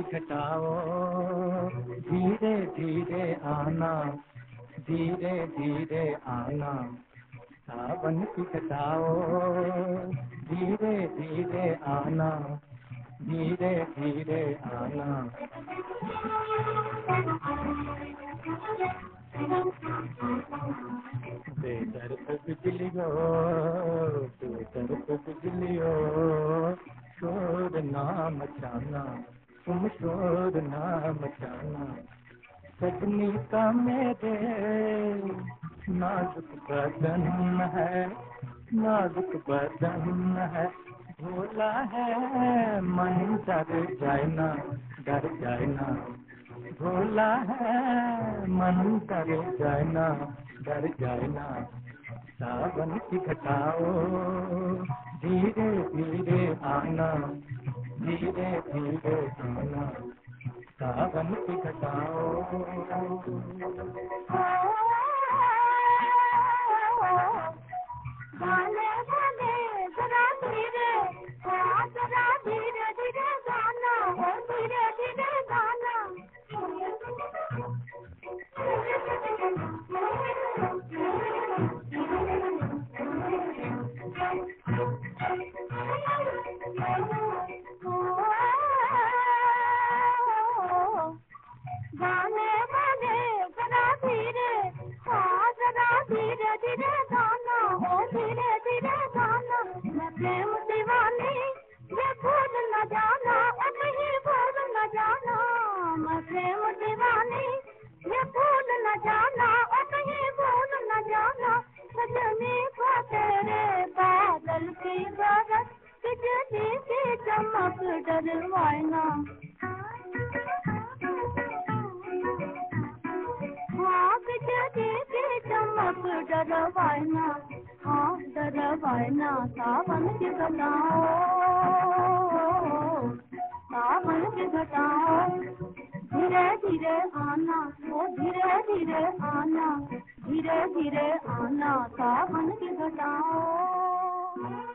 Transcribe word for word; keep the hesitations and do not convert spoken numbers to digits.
घटाओ, धीरे धीरे आना, धीरे धीरे आना, सावन की घटाओ, धीरे धीरे आना, धीरे धीरे आना। बेदर पे बिजलियो, बेदर पे बिजलियो, शोर ना मचाना, तुम शोर ना मचाना। सजनी का मेरे नाजुक बदन है, नाजुक बदन है, भोला है मन, डर जाए ना, डर जाए ना, भोला है मन, डर जाए ना, डर जाए ना। सावन की घटाओ, धीरे धीरे आना, धीरे धीरे आना, सावन की घटाओ। गाने गाने जरा धीरे, जरा धीरे धीरे गाना, धीरे धीरे गाना। गाने गाने जरा धीरे, जरा धीरे धीरे गाना, धीरे धीरे गाना। मैं प्रेम दीवानी, ये भूल न जाना, कहीं भूल न जाना। मैं प्रेम दीवानी, ये भूल न जाना, कहीं भूल न जाना। सजनी को तेरे बादल की बरस, बिजली की चमक डरवाए ना। हाँ बिजली की चमक डरवाए ना, हाँ डरवाए ना। सावन की घटाओ, सावन की घटाओ, धीरे धीरे आना, वो धीरे धीरे आना, धीरे धीरे आना, सावन की घटाओ।